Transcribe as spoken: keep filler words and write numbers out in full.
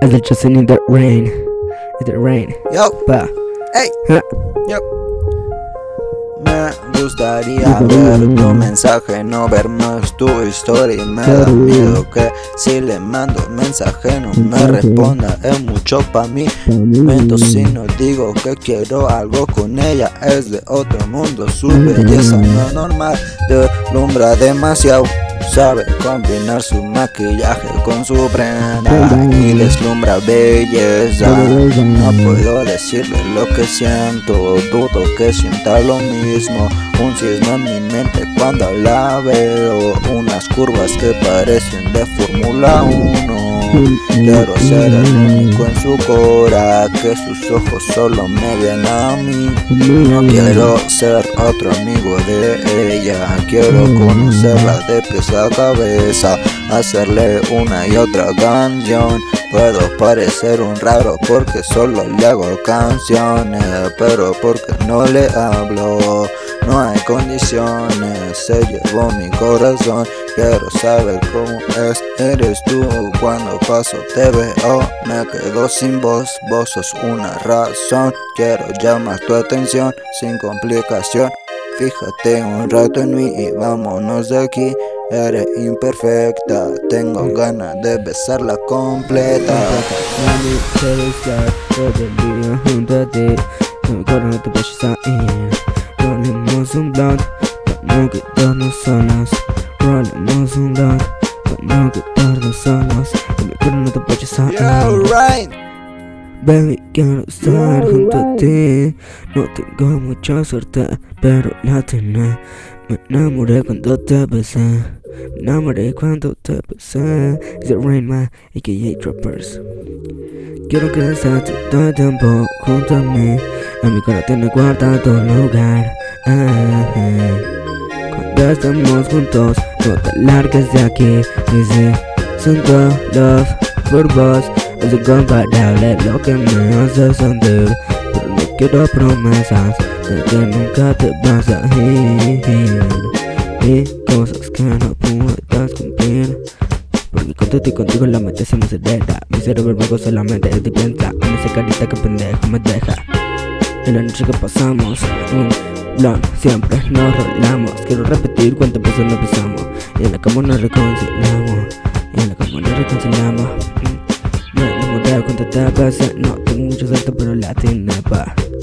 as the chosen in the rain, in the rain. Yo, Pa. hey, Ja. yo. Me gustaría ver tu mensaje, no ver más tu historia. Y me da miedo que si le mando mensaje no me responda. Es mucho pa' mí. Miento si no digo que quiero algo con ella. Es de otro mundo, su belleza no es normal. Deslumbra demasiado. Sabe combinar su maquillaje con su prenda y deslumbra belleza. No puedo decirle lo que siento, dudo que sienta lo mismo. Un cisne en mi mente cuando la veo, unas curvas que parecen de Fórmula uno. Quiero ser el único en su cora, que sus ojos solo me ven a mí. No quiero ser otro amigo de ella, quiero conocerla de pies a cabeza, hacerle una y otra canción. Puedo parecer un raro porque solo le hago canciones, pero porque no le hablo no hay condiciones. Se llevó mi corazón, quiero saber cómo es. Eres tú, cuando paso te veo, me quedo sin voz. Vos sos una razón, quiero llamar tu atención sin complicación. Fíjate un rato en mí y vámonos de aquí. Eres imperfecta, tengo ganas de besarla completa. Mami, quiero estar todo el día junto a ti. No me acuerdo, no te vayas a ir. Rolemos un blunt, para no quedarnos solos. Rolemos un blunt, para no quedarnos solos. No me acuerdo, no te vayas a ir. Yeah, right. Baby, quiero estar junto a ti. No tengo mucha suerte, pero la tenés. Me enamoré cuando te besé. Me enamoré cuando te besé. It's the rain man, a k a. Trappers. Quiero que estés todo el tiempo junto a mí. En mi corazón tiene guardado lugar. Eh, eh. Cuando estamos juntos, no te largues de aquí. Dice, siento love por vos. Es incomparable lo que me hace sentir. Pero no quiero promesas de que nunca te vas a ir. Y cosas que no puedas cumplir. Porque contigo y contigo la mente se me acelera. Mi cerebro vago solamente de ti piensa. En esa carita que pendejo me deja. En la noche que pasamos un blunt, siempre nos rolamos. Quiero repetir cuántas veces nos besamos. Y en la cama nos reconciliamos. Y en la cama nos reconciliamos. Me enamoré cuando te besé. No tengo mucho suerte pero la tiene pa.